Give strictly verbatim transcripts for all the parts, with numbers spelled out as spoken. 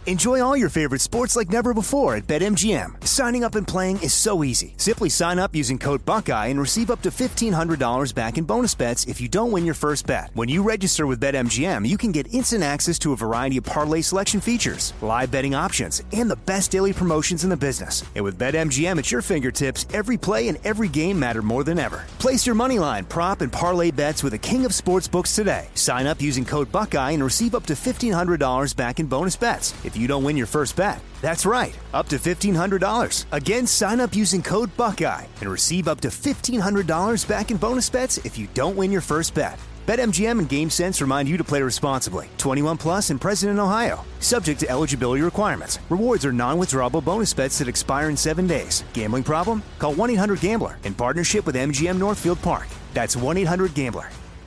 Enjoy all your favorite sports like never before at BetMGM. Signing up and playing is so easy. Simply sign up using code Buckeye and receive up to fifteen hundred dollars back in bonus bets if you don't win your first bet. When you register with BetMGM, you can get instant access to a variety of parlay selection features, live betting options, and the best daily promotions in the business. And with BetMGM at your fingertips, every play and every game matter more than ever. Place your moneyline, prop, and parlay bets with the king of sportsbooks today. Sign up using code Buckeye and receive up to fifteen hundred dollars back in bonus bets if you don't win your first bet. That's right, up to fifteen hundred dollars. Again, sign up using code Buckeye and receive up to fifteen hundred dollars back in bonus bets if you don't win your first bet. BetMGM and GameSense remind you to play responsibly. twenty-one plus and present in Ohio. Subject to eligibility requirements. Rewards are non-withdrawable bonus bets that expire in seven days. Gambling problem? Call one eight hundred gambler in partnership with M G M Northfield Park. That's one eight hundred gambler.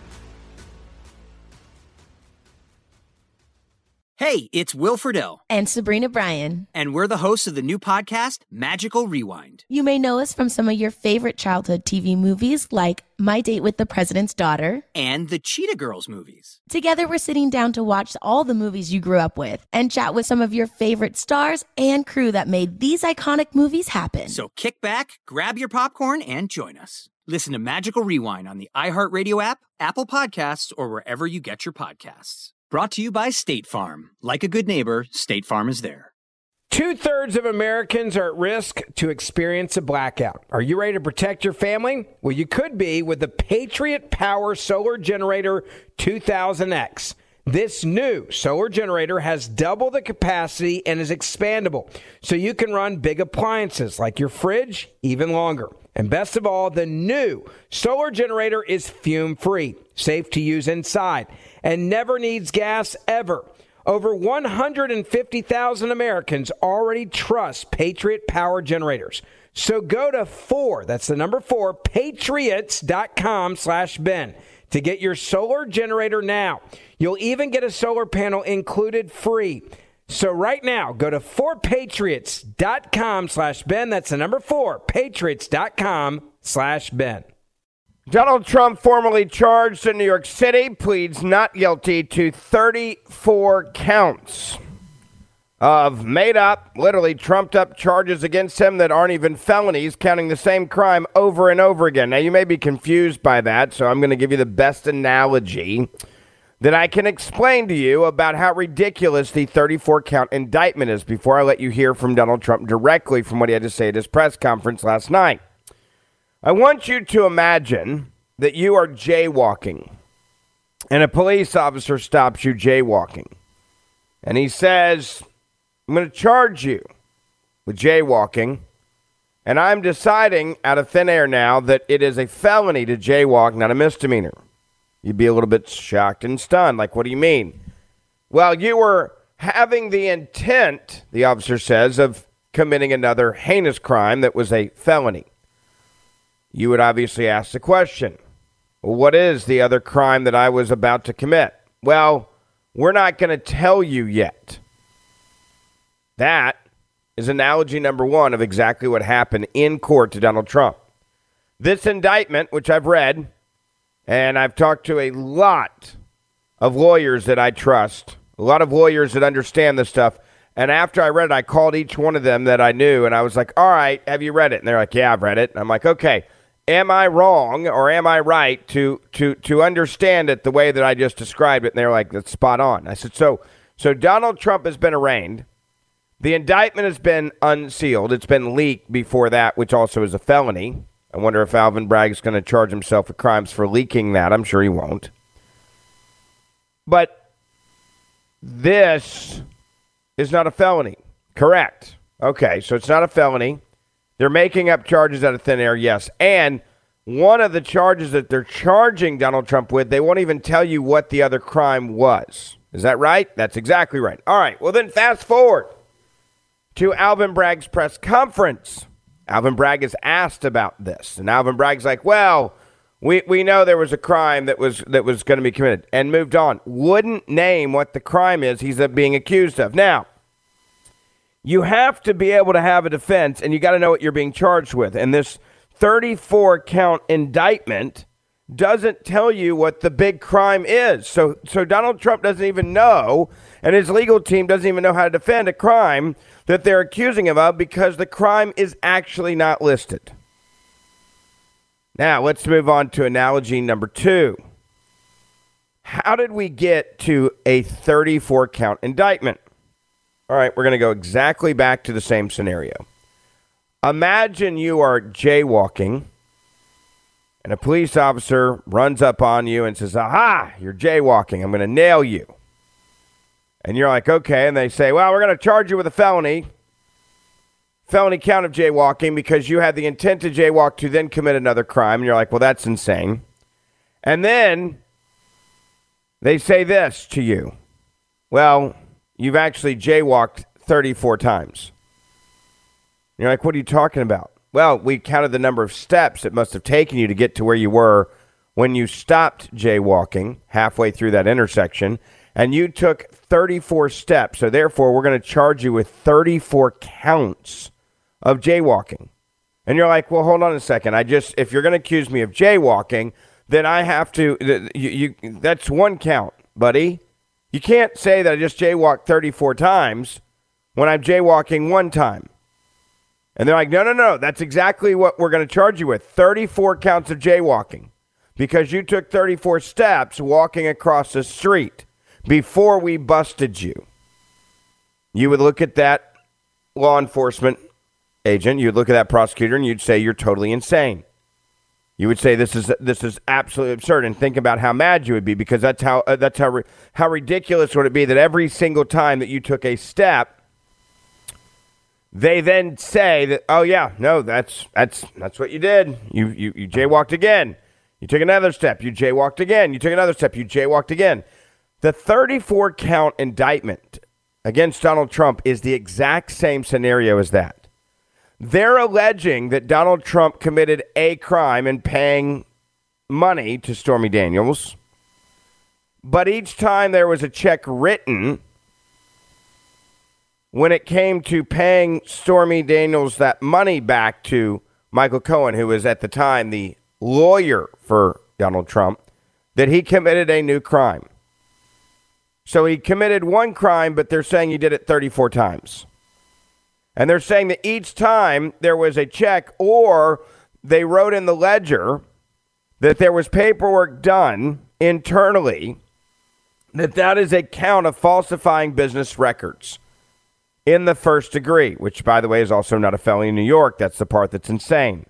Hey, it's Will Friedle. And Sabrina Bryan. And we're the hosts of the new podcast, Magical Rewind. You may know us from some of your favorite childhood T V movies like My Date with the President's Daughter. And the Cheetah Girls movies. Together, we're sitting down to watch all the movies you grew up with and chat with some of your favorite stars and crew that made these iconic movies happen. So kick back, grab your popcorn, and join us. Listen to Magical Rewind on the iHeartRadio app, Apple Podcasts, or wherever you get your podcasts. Brought to you by State Farm. Like a good neighbor, State Farm is there. Two-thirds of Americans are at risk to experience a blackout. Are you ready to protect your family? Well, you could be with the Patriot Power Solar Generator two thousand X. This new solar generator has double the capacity and is expandable, so you can run big appliances like your fridge even longer. And best of all, the new solar generator is fume-free, safe to use inside, and never needs gas ever. Over one hundred fifty thousand Americans already trust Patriot Power Generators. So go to four, that's the number four, patriots.com slash Ben to get your solar generator now. You'll even get a solar panel included free. So right now, go to four patriots.com slash Ben. That's the number four, patriots.com slash Ben. Donald Trump, formally charged in New York City, pleads not guilty to thirty-four counts of made-up, literally trumped-up charges against him that aren't even felonies, counting the same crime over and over again. Now, you may be confused by that, so I'm going to give you the best analogy that I can explain to you about how ridiculous the thirty-four count indictment is before I let you hear from Donald Trump directly from what he had to say at his press conference last night. I want you to imagine that you are jaywalking and a police officer stops you jaywalking and he says, I'm going to charge you with jaywalking, and I'm deciding out of thin air now that it is a felony to jaywalk, not a misdemeanor. You'd be a little bit shocked and stunned. Like, what do you mean? Well, you were having the intent, the officer says, of committing another heinous crime that was a felony. You would obviously ask the question, well, what is the other crime that I was about to commit? Well, we're not going to tell you yet. That is analogy number one of exactly what happened in court to Donald Trump. This indictment, which I've read, and I've talked to a lot of lawyers that I trust, a lot of lawyers that understand this stuff. And after I read it, I called each one of them that I knew, and I was like, all right, have you read it? And they're like, yeah, I've read it. And I'm like, okay, am I wrong or am I right to to to understand it the way that I just described it? And they're like, that's spot on. I said, so so Donald Trump has been arraigned. The indictment has been unsealed. It's been leaked before that, which also is a felony. I wonder if Alvin Bragg is going to charge himself with crimes for leaking that. I'm sure he won't. But this is not a felony. Correct. Okay, so it's not a felony. They're making up charges out of thin air, yes. And one of the charges that they're charging Donald Trump with, they won't even tell you what the other crime was. Is that right? That's exactly right. All right, well then fast forward to Alvin Bragg's press conference. Alvin Bragg is asked about this. And Alvin Bragg's like, well, we, we know there was a crime that was that was going to be committed, and moved on. Wouldn't name what the crime is he's being accused of. Now, you have to be able to have a defense, and you got to know what you're being charged with. And this thirty-four count indictment doesn't tell you what the big crime is. So, so Donald Trump doesn't even know, and his legal team doesn't even know how to defend a crime that they're accusing him of because the crime is actually not listed. Now, let's move on to analogy number two. How did we get to a thirty-four count indictment? All right, we're going to go exactly back to the same scenario. Imagine you are jaywalking, and a police officer runs up on you and says, aha, you're jaywalking. I'm going to nail you. And you're like, okay. And they say, well, we're going to charge you with a felony. Felony count of jaywalking because you had the intent to jaywalk to then commit another crime. And you're like, well, that's insane. And then they say this to you. Well, you've actually jaywalked thirty-four times. You're like, what are you talking about? Well, we counted the number of steps it must have taken you to get to where you were when you stopped jaywalking halfway through that intersection, and you took thirty-four steps. So therefore, we're going to charge you with thirty-four counts of jaywalking. And you're like, well, hold on a second. I just, if you're going to accuse me of jaywalking, then I have to, you, you, that's one count, buddy. You can't say that I just jaywalked thirty-four times when I'm jaywalking one time. And they're like, no, no, no, that's exactly what we're going to charge you with. thirty-four counts of jaywalking because you took thirty-four steps walking across the street before we busted you. You would look at that law enforcement agent, you'd look at that prosecutor, and you'd say, you're totally insane. You would say, this is this is absolutely absurd, and think about how mad you would be because that's how uh, that's how how ridiculous would it be that every single time that you took a step, they then say that, oh yeah, no, that's that's that's what you did. You you you jaywalked again. You took another step. You jaywalked again. You took another step. You jaywalked again. The thirty-four count indictment against Donald Trump is the exact same scenario as that. They're alleging that Donald Trump committed a crime in paying money to Stormy Daniels, but each time there was a check written, when it came to paying Stormy Daniels that money back to Michael Cohen, who was at the time the lawyer for Donald Trump, that he committed a new crime. So he committed one crime, but they're saying he did it thirty-four times. And they're saying that each time there was a check or they wrote in the ledger that there was paperwork done internally, that that is a count of falsifying business records in the first degree, which, by the way, is also not a felony in New York. That's the part that's insane.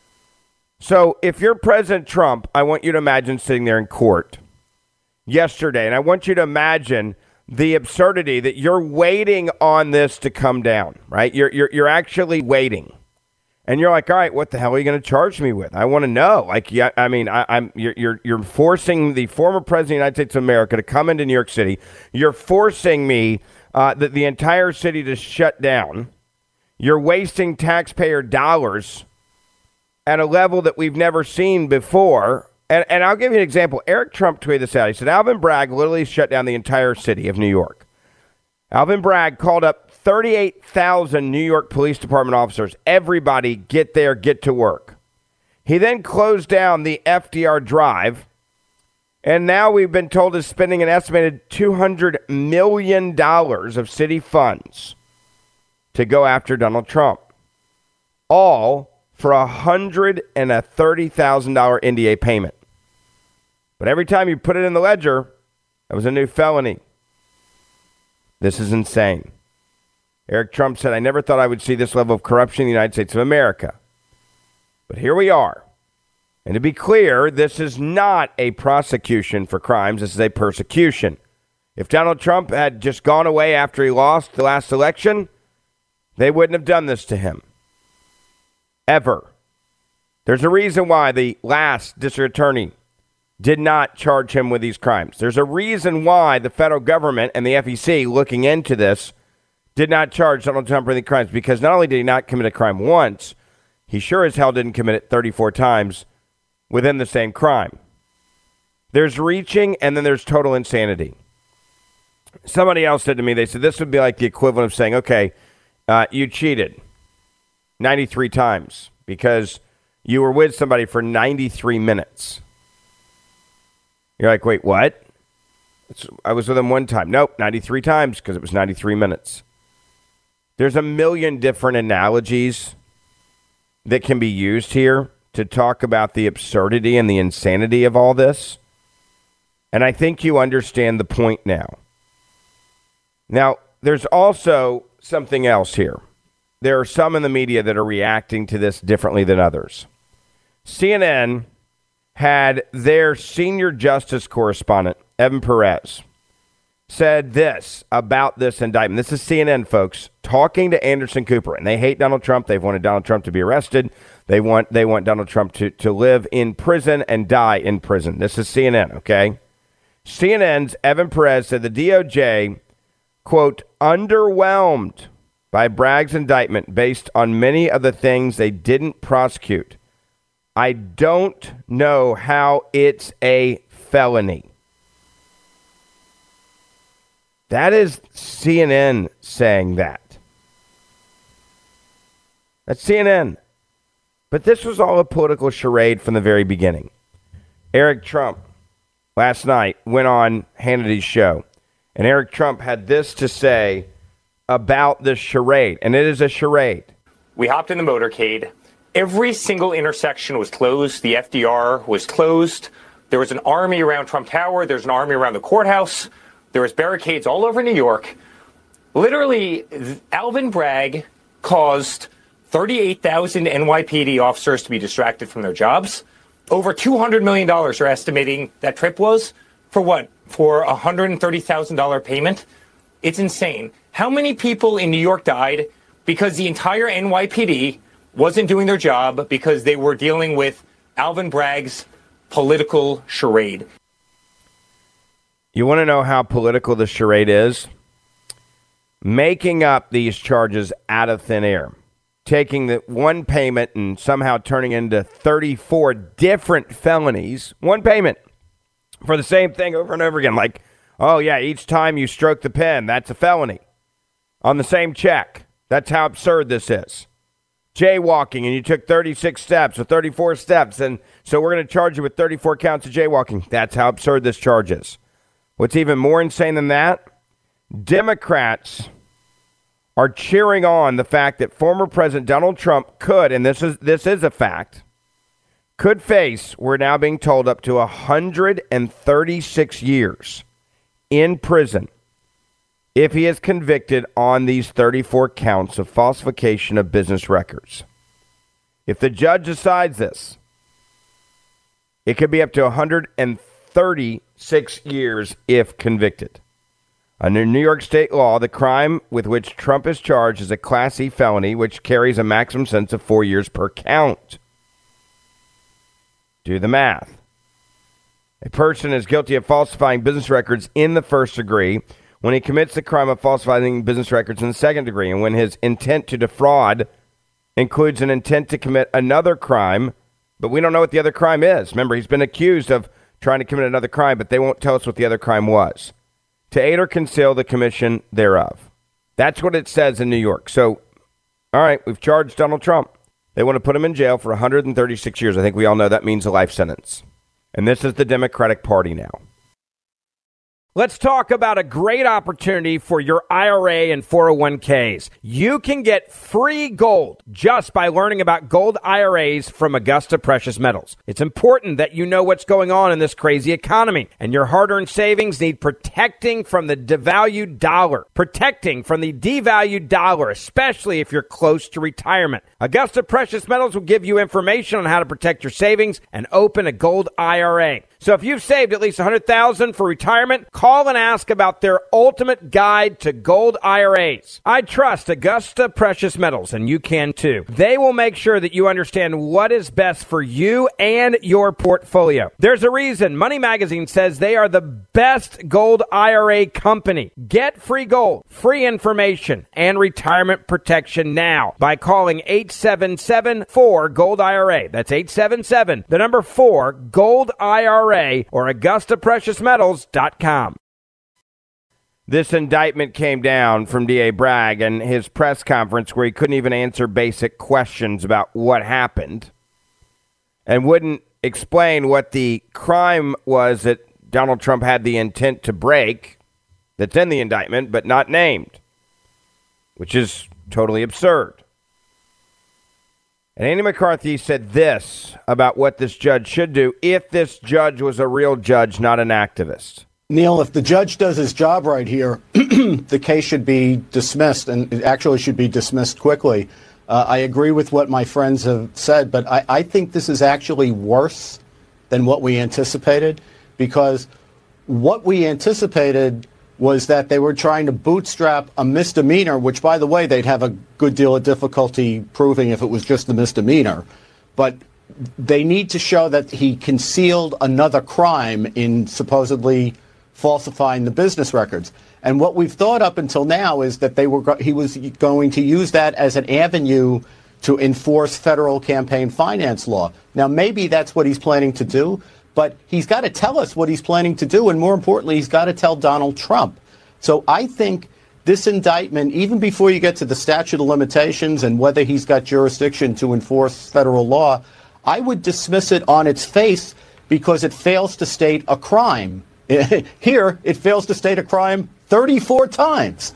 So if you're President Trump, I want you to imagine sitting there in court yesterday, and I want you to imagine the absurdity that you're waiting on this to come down, right? You're you're you're actually waiting, and you're like, all right, what the hell are you going to charge me with? I want to know. Like, yeah, I mean, I, I'm you're you're you're forcing the former president of the United States of America to come into New York City. You're forcing me uh, the the entire city to shut down. You're wasting taxpayer dollars at a level that we've never seen before. And, and I'll give you an example. Eric Trump tweeted this out. He said, Alvin Bragg literally shut down the entire city of New York. Alvin Bragg called up thirty-eight thousand New York Police Department officers. Everybody get there, get to work. He then closed down the F D R Drive. And now we've been told is spending an estimated two hundred million dollars of city funds to go after Donald Trump. All for a one hundred thirty thousand dollars N D A payment. But every time you put it in the ledger, that was a new felony. This is insane. Eric Trump said, I never thought I would see this level of corruption in the United States of America. But here we are. And to be clear, this is not a prosecution for crimes. This is a persecution. If Donald Trump had just gone away after he lost the last election, they wouldn't have done this to him. Ever. There's a reason why the last district attorney did not charge him with these crimes. There's a reason why the federal government and the F E C looking into this did not charge Donald Trump with any crimes, because not only did he not commit a crime once, he sure as hell didn't commit it thirty-four times within the same crime. There's reaching and then there's total insanity. Somebody else said to me, they said this would be like the equivalent of saying, okay, uh, you cheated ninety-three times because you were with somebody for ninety-three minutes. You're like, wait, what? It's, I was with him one time. Nope, ninety-three times because it was ninety-three minutes. There's a million different analogies that can be used here to talk about the absurdity and the insanity of all this. And I think you understand the point now. Now, there's also something else here. There are some in the media that are reacting to this differently than others. C N N had their senior justice correspondent, Evan Perez, said this about this indictment. This is C N N, folks, talking to Anderson Cooper. And they hate Donald Trump. They've wanted Donald Trump to be arrested. They want they want Donald Trump to, to live in prison and die in prison. This is C N N, okay? C N N's Evan Perez said the D O J, quote, underwhelmed by Bragg's indictment based on many of the things they didn't prosecute. I don't know how it's a felony. That is C N N saying that. That's C N N. But this was all a political charade from the very beginning. Eric Trump last night went on Hannity's show, and Eric Trump had this to say about this charade, and it is a charade. We hopped in the motorcade. Every single intersection was closed. The F D R was closed. There was an army around Trump Tower. There's an army around the courthouse. There was barricades all over New York. Literally, Alvin Bragg caused thirty-eight thousand N Y P D officers to be distracted from their jobs. Over two hundred million dollars are estimating that trip was. For what? For a one hundred thirty thousand dollars payment? It's insane. How many people in New York died because the entire N Y P D wasn't doing their job because they were dealing with Alvin Bragg's political charade? You want to know how political the charade is? Making up these charges out of thin air. Taking the one payment and somehow turning into thirty-four different felonies. One payment for the same thing over and over again. Like, oh, yeah, each time you stroke the pen, that's a felony. On the same check. That's how absurd this is. Jaywalking, and you took thirty-six steps or thirty-four steps, and so we're going to charge you with thirty-four counts of jaywalking. That's how absurd this charge is. What's even more insane than that? Democrats are cheering on the fact that former President Donald Trump could, and this is this is a fact, could face, we're now being told, up to one hundred thirty-six years in prison if he is convicted on these thirty-four counts of falsification of business records. If the judge decides this, it could be up to one hundred thirty-six years if convicted. Under New York state law, the crime with which Trump is charged is a Class E felony, which carries a maximum sentence of four years per count. Do the math. A person is guilty of falsifying business records in the first degree when he commits the crime of falsifying business records in the second degree, and when his intent to defraud includes an intent to commit another crime, but we don't know what the other crime is. Remember, he's been accused of trying to commit another crime, but they won't tell us what the other crime was. To aid or conceal the commission thereof. That's what it says in New York. So, all right, we've charged Donald Trump. They want to put him in jail for one hundred thirty-six years. I think we all know that means a life sentence. And this is the Democratic Party now. Let's talk about a great opportunity for your I R A and four oh one k's. You can get free gold just by learning about gold I R As from Augusta Precious Metals. It's important that you know what's going on in this crazy economy, and your hard-earned savings need protecting from the devalued dollar. Protecting from the devalued dollar, especially if you're close to retirement. Augusta Precious Metals will give you information on how to protect your savings and open a gold I R A. So if you've saved at least one hundred thousand dollars for retirement, call and ask about their ultimate guide to gold I R As. I trust Augusta Precious Metals, and you can too. They will make sure that you understand what is best for you and your portfolio. There's a reason Money Magazine says they are the best gold I R A company. Get free gold, free information, and retirement protection now by calling eight seven seven, four, gold I R A. That's eight seven seven, the number four, gold I R A. Or Augusta Precious Metals dot com. This indictment came down from D A Bragg and his press conference where he couldn't even answer basic questions about what happened and wouldn't explain what the crime was that Donald Trump had the intent to break that's in the indictment, but not named, which is totally absurd. And Andy McCarthy said this about what this judge should do if this judge was a real judge, not an activist. Neil, if the judge does his job right here, the case should be dismissed, and it actually should be dismissed quickly. Uh, I agree with what my friends have said, but I, I think this is actually worse than what we anticipated, because what we anticipated was that they were trying to bootstrap a misdemeanor, which, by the way, they'd have a good deal of difficulty proving if it was just a misdemeanor. But they need to show that he concealed another crime in supposedly falsifying the business records. And what we've thought up until now is that they were go- he was going to use that as an avenue to enforce federal campaign finance law. Now, maybe that's what he's planning to do, but he's got to tell us what he's planning to do. And more importantly, he's got to tell Donald Trump. So I think this indictment, even before you get to the statute of limitations and whether he's got jurisdiction to enforce federal law, I would dismiss it on its face because it fails to state a crime. Here, it fails to state a crime thirty-four times.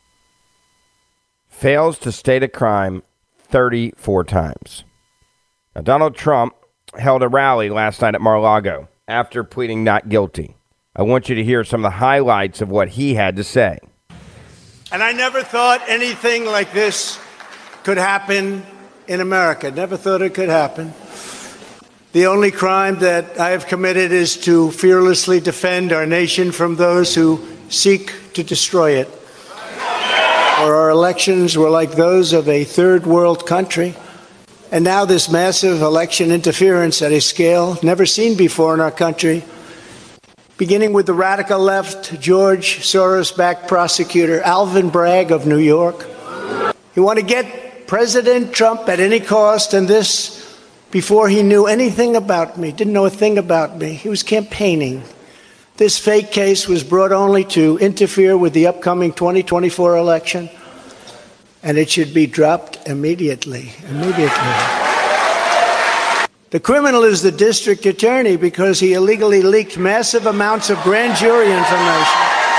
Fails to state a crime thirty-four times. Now, Donald Trump held a rally last night at Mar-a-Lago after pleading not guilty. I want you to hear some of the highlights of what he had to say. And I never thought anything like this could happen in America. Never thought it could happen. The only crime that I have committed is to fearlessly defend our nation from those who seek to destroy it. Or our elections were like those of a third world country. And now this massive election interference at a scale never seen before in our country, beginning with the radical left, George Soros-backed prosecutor Alvin Bragg of New York. He wanted to get President Trump at any cost, and this before he knew anything about me, didn't know a thing about me. He was campaigning. This fake case was brought only to interfere with the upcoming twenty twenty-four election, and it should be dropped immediately, immediately. The criminal is the district attorney because he illegally leaked massive amounts of grand jury information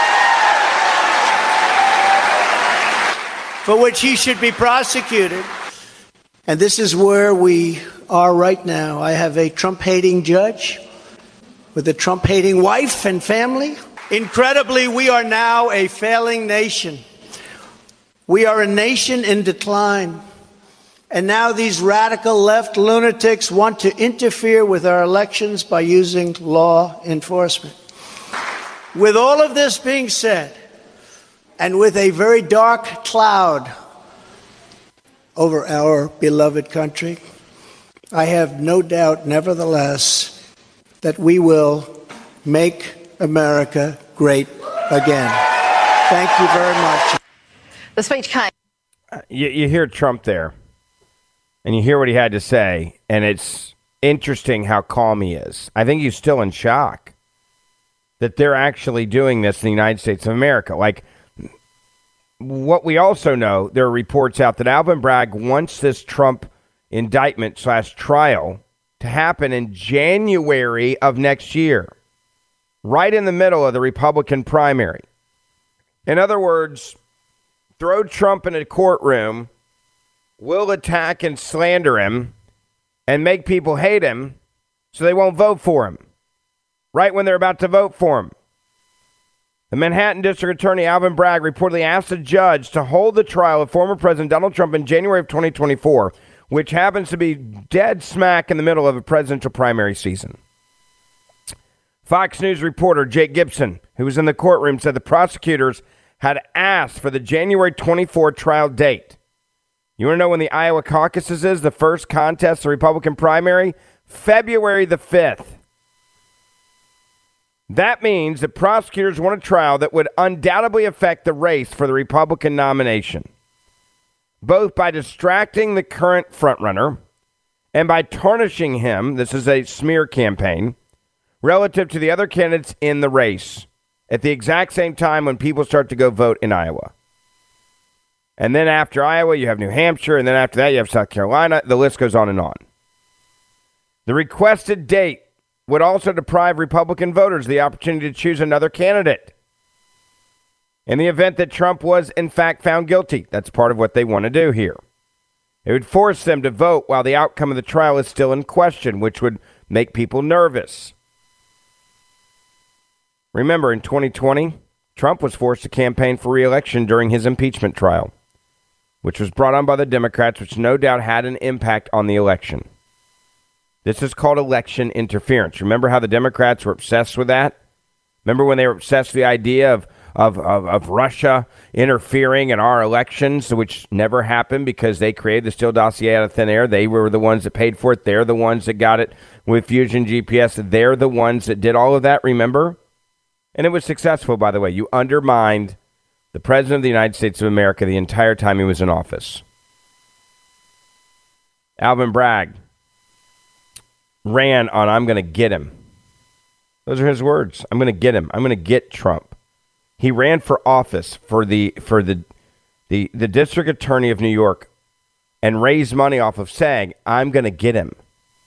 for which he should be prosecuted. And this is where we are right now. I have a Trump-hating judge with a Trump-hating wife and family. Incredibly, we are now a failing nation. We are a nation in decline. And now these radical left lunatics want to interfere with our elections by using law enforcement. With all of this being said, and with a very dark cloud over our beloved country, I have no doubt, nevertheless, that we will make America great again. Thank you very much. The speech came. You, you hear Trump there, and you hear what he had to say, and it's interesting how calm he is. I think he's still in shock that they're actually doing this in the United States of America. Like, what we also know, there are reports out that Alvin Bragg wants this Trump indictment slash trial to happen in January of next year, right in the middle of the Republican primary. In other words, throw Trump in a courtroom, will attack and slander him, and make people hate him so they won't vote for him, right when they're about to vote for him. The Manhattan District Attorney Alvin Bragg reportedly asked a judge to hold the trial of former President Donald Trump in January of twenty twenty-four, which happens to be dead smack in the middle of a presidential primary season. Fox News reporter Jake Gibson, who was in the courtroom, said the prosecutors had asked for the January twenty-fourth trial date. You want to know when the Iowa caucuses is, the first contest, the Republican primary? February the fifth. That means that prosecutors want a trial that would undoubtedly affect the race for the Republican nomination, both by distracting the current frontrunner and by tarnishing him, this is a smear campaign, relative to the other candidates in the race at the exact same time when people start to go vote in Iowa. And then after Iowa, you have New Hampshire, and then after that, you have South Carolina. The list goes on and on. The requested date would also deprive Republican voters the opportunity to choose another candidate in the event that Trump was, in fact, found guilty. That's part of what they want to do here. It would force them to vote while the outcome of the trial is still in question, which would make people nervous. Remember, in twenty twenty, Trump was forced to campaign for re-election during his impeachment trial, which was brought on by the Democrats, which no doubt had an impact on the election. This is called election interference. Remember how the Democrats were obsessed with that? Remember when they were obsessed with the idea of, of, of, of Russia interfering in our elections, which never happened because they created the Steele dossier out of thin air. They were the ones that paid for it. They're the ones that got it with Fusion G P S. They're the ones that did all of that, remember? And it was successful, by the way. You undermined the President of the United States of America the entire time he was in office. Alvin Bragg ran on, I'm going to get him. Those are his words. I'm going to get him. I'm going to get Trump. He ran for office for the for the, the the district attorney of New York and raised money off of saying, I'm going to get him.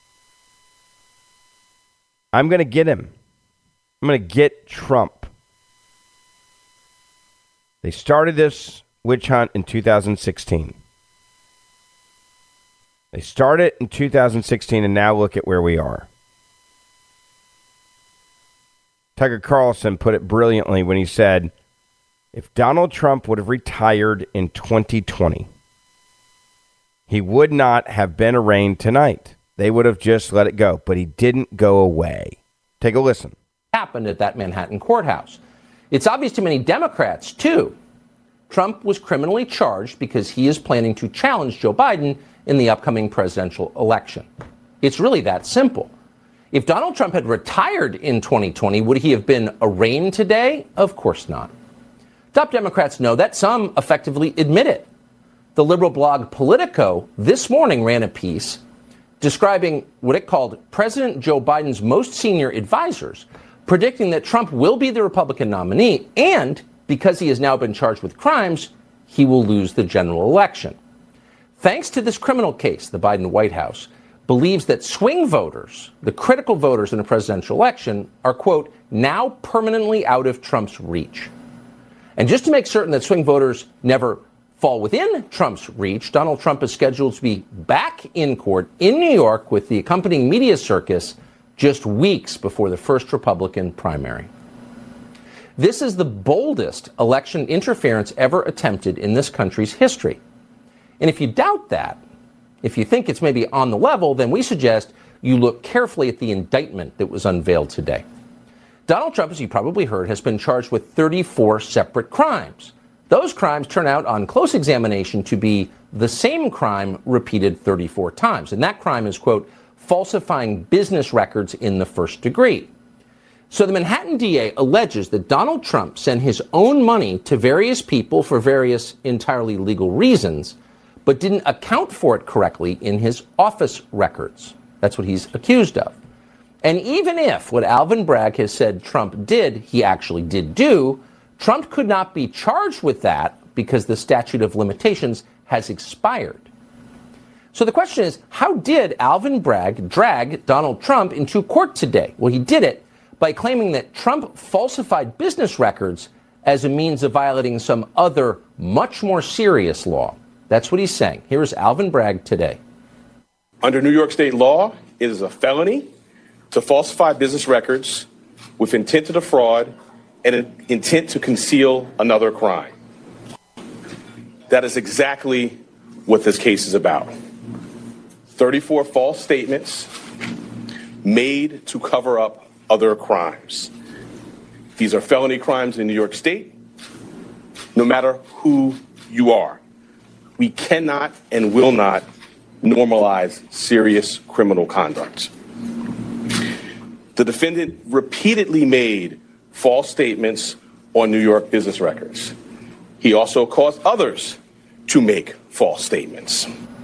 I'm going to get him. I'm going to get Trump. They started this witch hunt in two thousand sixteen. They started in two thousand sixteen, and now look at where we are. Tucker Carlson put it brilliantly when he said, if Donald Trump would have retired in twenty twenty, he would not have been arraigned tonight. They would have just let it go, but he didn't go away. Take a listen. Happened at that Manhattan courthouse. It's obvious to many Democrats, too. Trump was criminally charged because he is planning to challenge Joe Biden in the upcoming presidential election. It's really that simple. If Donald Trump had retired in twenty twenty, would he have been arraigned today? Of course not. Top Democrats know that. Some effectively admit it. The liberal blog Politico this morning ran a piece describing what it called President Joe Biden's most senior advisors, predicting that Trump will be the Republican nominee, and because he has now been charged with crimes, he will lose the general election. Thanks to this criminal case, the Biden White House believes that swing voters, the critical voters in a presidential election, are, quote, now permanently out of Trump's reach. And just to make certain that swing voters never fall within Trump's reach, Donald Trump is scheduled to be back in court in New York with the accompanying media circus just weeks before the first Republican primary. This is the boldest election interference ever attempted in this country's history. And if you doubt that, if you think it's maybe on the level, then we suggest you look carefully at the indictment that was unveiled today. Donald Trump, as you probably heard, has been charged with thirty-four separate crimes. Those crimes turn out on close examination to be the same crime repeated thirty-four times. And that crime is, quote, falsifying business records in the first degree. So the Manhattan D A alleges that Donald Trump sent his own money to various people for various entirely legal reasons, but didn't account for it correctly in his office records. That's what he's accused of. And even if what Alvin Bragg has said Trump did, he actually did do, Trump could not be charged with that because the statute of limitations has expired. So the question is, how did Alvin Bragg drag Donald Trump into court today? Well, he did it by claiming that Trump falsified business records as a means of violating some other, much more serious law. That's what he's saying. Here's Alvin Bragg today. Under New York state law, it is a felony to falsify business records with intent to defraud and an intent to conceal another crime. That is exactly what this case is about. thirty-four false statements made to cover up other crimes. These are felony crimes in New York State, no matter who you are. We cannot and will not normalize serious criminal conduct. The defendant repeatedly made false statements on New York business records. He also caused others to make false statements.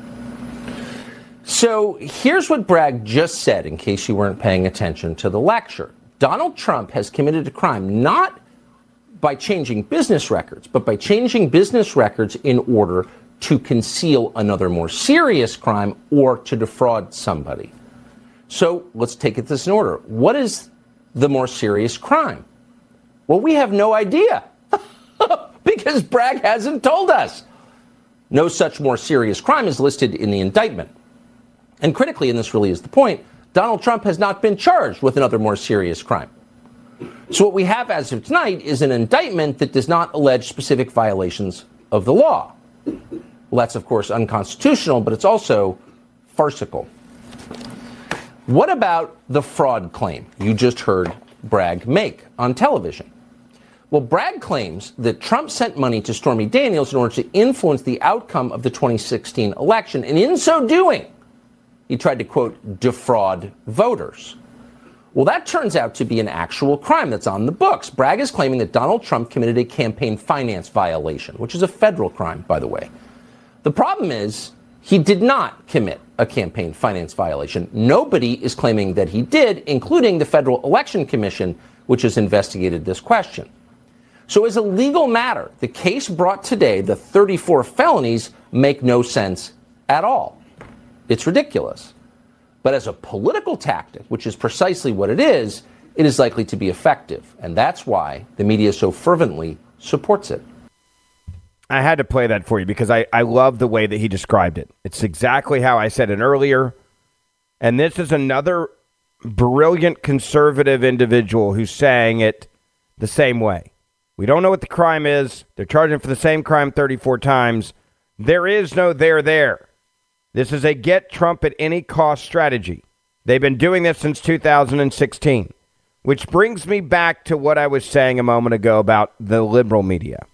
So here's what Bragg just said, in case you weren't paying attention to the lecture. Donald Trump has committed a crime not by changing business records, but by changing business records in order to conceal another more serious crime or to defraud somebody. So let's take it this in order. What is the more serious crime? Well, we have no idea because Bragg hasn't told us. No such more serious crime is listed in the indictment. And critically, and this really is the point, Donald Trump has not been charged with another more serious crime. So what we have as of tonight is an indictment that does not allege specific violations of the law. Well, that's, of course, unconstitutional, but it's also farcical. What about the fraud claim you just heard Bragg make on television? Well, Bragg claims that Trump sent money to Stormy Daniels in order to influence the outcome of the twenty sixteen election, and in so doing, he tried to, quote, defraud voters. Well, that turns out to be an actual crime that's on the books. Bragg is claiming that Donald Trump committed a campaign finance violation, which is a federal crime, by the way. The problem is he did not commit a campaign finance violation. Nobody is claiming that he did, including the Federal Election Commission, which has investigated this question. So as a legal matter, the case brought today, the thirty-four felonies, make no sense at all. It's ridiculous. But as a political tactic, which is precisely what it is, it is likely to be effective. And that's why the media so fervently supports it. I had to play that for you because I, I love the way that he described it. It's exactly how I said it earlier. And this is another brilliant conservative individual who's saying it the same way. We don't know what the crime is. They're charging for the same crime thirty-four times. There is no there there. This is a get Trump at any cost strategy. They've been doing this since two thousand sixteen, which brings me back to what I was saying a moment ago about the liberal media.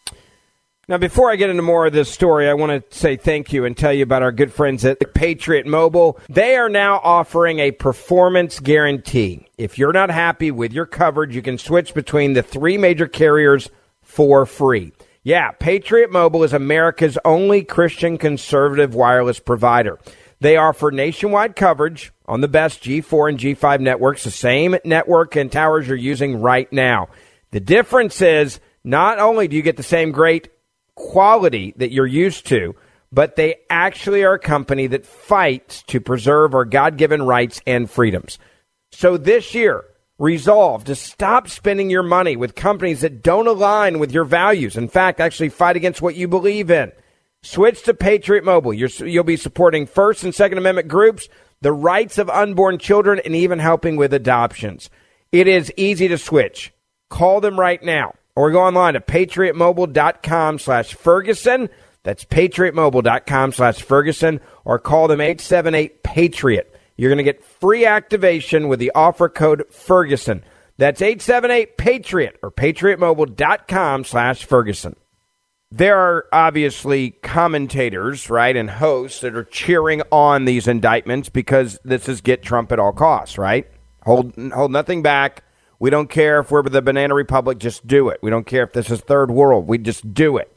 Now, before I get into more of this story, I want to say thank you and tell you about our good friends at Patriot Mobile. They are now offering a performance guarantee. If you're not happy with your coverage, you can switch between the three major carriers for free. Yeah, Patriot Mobile is America's only Christian conservative wireless provider. They offer nationwide coverage on the best G four and G five networks, the same network and towers you're using right now. The difference is not only do you get the same great quality that you're used to, but they actually are a company that fights to preserve our God-given rights and freedoms. So this year, resolve to stop spending your money with companies that don't align with your values. In fact, actually fight against what you believe in. Switch to Patriot Mobile. You're, you'll be supporting First and Second Amendment groups, the rights of unborn children, and even helping with adoptions. It is easy to switch. Call them right now. Or go online to patriotmobile.com slash Ferguson. That's patriotmobile.com slash Ferguson. Or call them eight seven eight PATRIOT. You're going to get free activation with the offer code Ferguson. That's eight seven eight PATRIOT or patriotmobile.com slash Ferguson. There are obviously commentators, right, and hosts that are cheering on these indictments because this is get Trump at all costs, right? Hold, hold nothing back. We don't care if we're the Banana Republic, just do it. We don't care if this is third world, we just do it.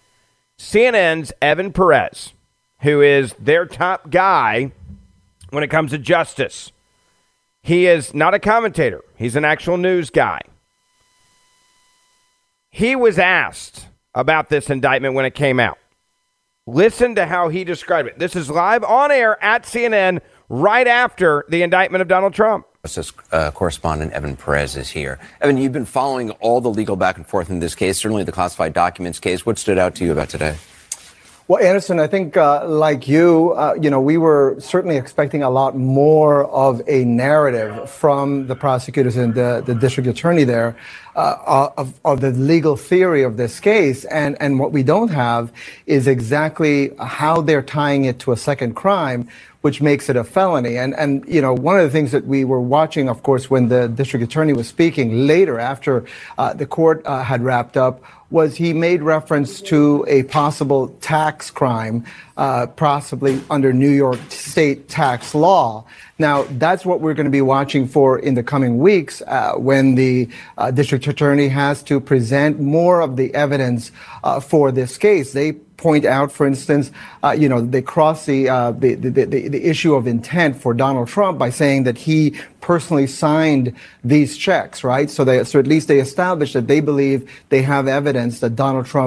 C N N's Evan Perez, who is their top guy when it comes to justice, he is not a commentator. He's an actual news guy. He was asked about this indictment when it came out. Listen to how he described it. This is live on air at C N N right after the indictment of Donald Trump. Justice uh, correspondent Evan Perez is here. Evan, you've been following all the legal back and forth in this case, certainly the classified documents case. What stood out to you about today? Well, Anderson, I think uh, like you, uh, you know, we were certainly expecting a lot more of a narrative from the prosecutors and the, the district attorney there uh, of, of the legal theory of this case. And, and what we don't have is exactly how they're tying it to a second crime, which makes it a felony. And, and, you know, one of the things that we were watching, of course, when the district attorney was speaking later after uh, the court uh, had wrapped up, was he made reference to a possible tax crime, uh, possibly under New York state tax law. Now, that's what we're going to be watching for in the coming weeks uh, when the uh, district attorney has to present more of the evidence uh, for this case. They point out, for instance, uh, you know, they cross the, uh, the, the, the, the issue of intent for Donald Trump by saying that he personally signed these checks, right? So they, so at least they established that they believe they have evidence that Donald Trump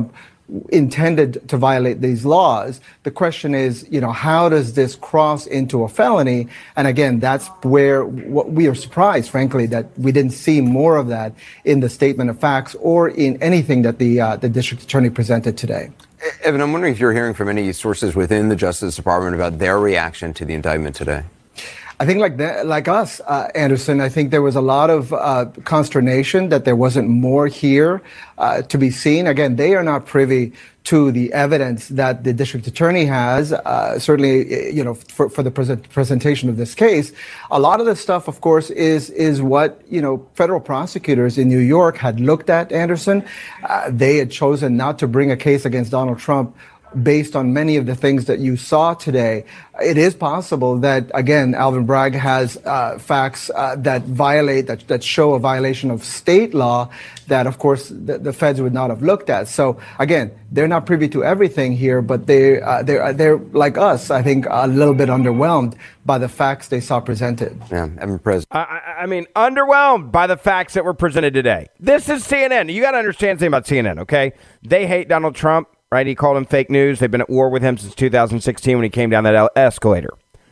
intended to violate these laws. The question is, you know, how does this cross into a felony? And again, that's where what we are surprised, frankly, that we didn't see more of that in the statement of facts or in anything that the uh, the district attorney presented today. Evan, I'm wondering if you're hearing from any sources within the Justice Department about their reaction to the indictment today. I think like that, like us, uh, Anderson, I think there was a lot of uh, consternation that there wasn't more here uh, to be seen. Again, they are not privy to the evidence that the district attorney has, uh, certainly, you know, for, for the present, presentation of this case. A lot of this stuff, of course, is is what, you know, federal prosecutors in New York had looked at, Anderson. Uh, they had chosen not to bring a case against Donald Trump based on many of the things that you saw today. It is possible that, again, Alvin Bragg has uh, facts uh, that violate, that, that show a violation of state law that, of course, the, the feds would not have looked at. So, again, they're not privy to everything here, but they, uh, they're, they're, like us, I think, a little bit underwhelmed by the facts they saw presented. Yeah, Evan Perez. I, I mean, underwhelmed by the facts that were presented today. This is C N N. You got to understand something about C N N, okay? They hate Donald Trump. Right, he called him fake news. They've been at war with him since two thousand sixteen when he came down that escalator.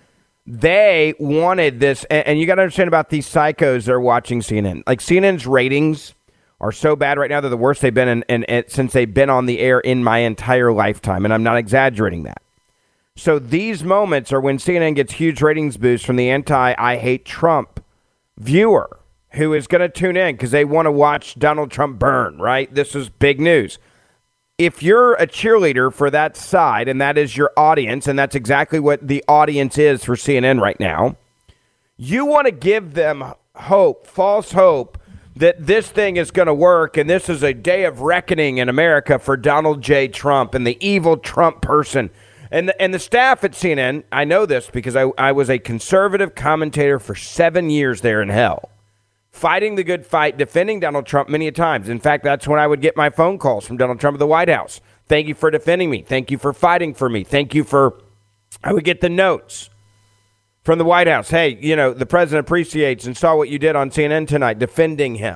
They wanted this, and, and you got to understand about these psychos that are watching C N N. Like, C N N's ratings are so bad right now; they're the worst they've been in, in, in since they've been on the air in my entire lifetime, and I'm not exaggerating that. So these moments are when C N N gets huge ratings boosts from the anti-I hate Trump viewer who is going to tune in because they want to watch Donald Trump burn. Right? This is big news. If you're a cheerleader for that side, and that is your audience, and that's exactly what the audience is for C N N right now, you want to give them hope, false hope, that this thing is going to work, and this is a day of reckoning in America for Donald J. Trump and the evil Trump person. And the, and the staff at C N N, I know this because I, I was a conservative commentator for seven years there in hell. Fighting the good fight, defending Donald Trump many a times. In fact, that's when I would get my phone calls from Donald Trump at the White House. Thank you for defending me. Thank you for fighting for me. Thank you for, I would get the notes from the White House. Hey, you know, the president appreciates and saw what you did on C N N tonight, defending him.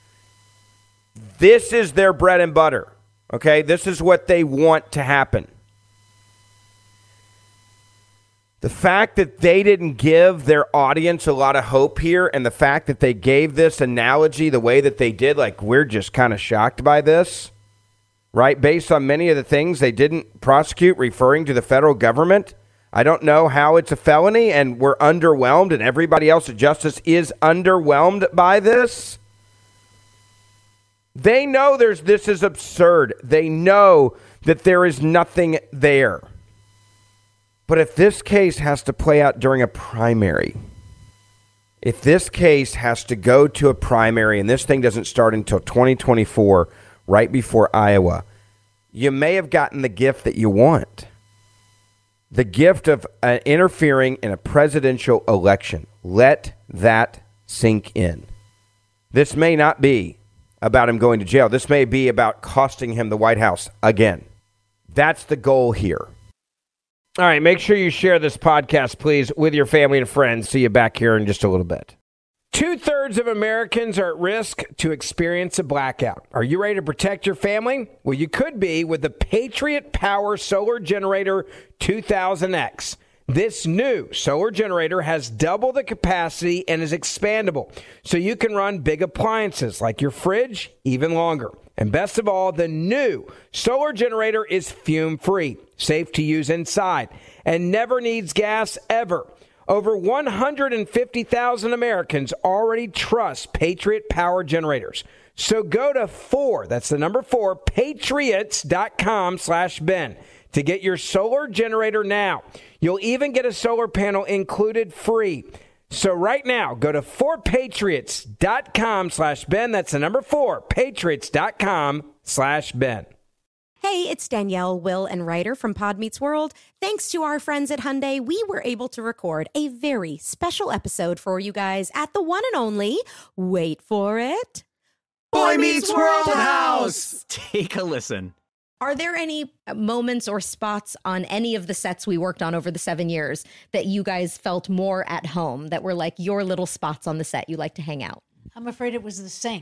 This is their bread and butter, okay? This is what they want to happen. The fact that they didn't give their audience a lot of hope here, and the fact that they gave this analogy the way that they did, like, we're just kind of shocked by this, right? Based on many of the things they didn't prosecute referring to the federal government. I don't know how it's a felony, and we're underwhelmed, and everybody else at Justice is underwhelmed by this. They know there's this is absurd. They know that there is nothing there. But if this case has to play out during a primary, if this case has to go to a primary and this thing doesn't start until twenty twenty-four, right before Iowa, you may have gotten the gift that you want. The gift of uh, interfering in a presidential election. Let that sink in. This may not be about him going to jail. This may be about costing him the White House again. That's the goal here. All right, make sure you share this podcast, please, with your family and friends. See you back here in just a little bit. Two-thirds of Americans are at risk to experience a blackout. Are you ready to protect your family? Well, you could be with the Patriot Power Solar Generator two thousand X. This new solar generator has double the capacity and is expandable, so you can run big appliances like your fridge even longer. And best of all, the new solar generator is fume-free, safe to use inside, and never needs gas ever. Over one hundred fifty thousand Americans already trust Patriot Power Generators. So go to four, that's the number four, patriots.com slash Ben to get your solar generator now. You'll even get a solar panel included free. So right now, go to four patriots.com slash Ben. That's the number four, patriots.com slash Ben. Hey, it's Danielle, Will, and Ryder from Pod Meets World. Thanks to our friends at Hyundai, we were able to record a very special episode for you guys at the one and only, wait for it, Boy Meets World House. Take a listen. Are there any moments or spots on any of the sets we worked on over the seven years that you guys felt more at home, that were like your little spots on the set you like to hang out? I'm afraid it was the sink.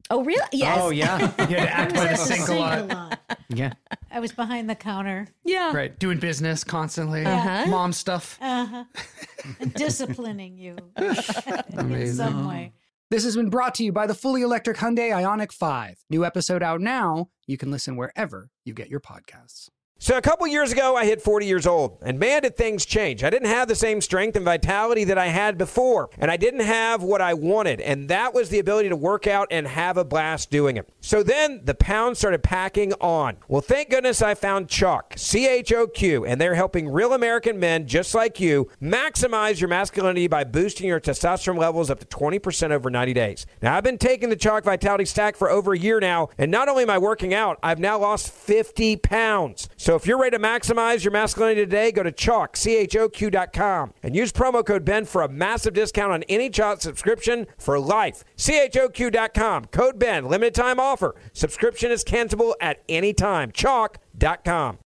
Oh, really? Yes. Oh, yeah. You had to act by the sink a lot. lot. Yeah. I was behind the counter. Yeah. Right. Doing business constantly. Uh-huh. Mom stuff. Uh-huh. And disciplining you in Amazing. some way. This has been brought to you by the fully electric Hyundai Ioniq five. New episode out now. You can listen wherever you get your podcasts. So a couple years ago, I hit forty years old, and man, did things change. I didn't have the same strength and vitality that I had before, and I didn't have what I wanted, and that was the ability to work out and have a blast doing it. So then the pounds started packing on. Well, thank goodness I found Choq, C H O Q, and they're helping real American men just like you maximize your masculinity by boosting your testosterone levels up to twenty percent over ninety days. Now, I've been taking the Choq Vitality Stack for over a year now, and not only am I working out, I've now lost fifty pounds. So if you're ready to maximize your masculinity today, go to Choq, C H O Q dot com, and use promo code Ben for a massive discount on any Choq subscription for life. C H O Q dot com, code Ben, limited time offer. Subscription is cancelable at any time. Choq dot com.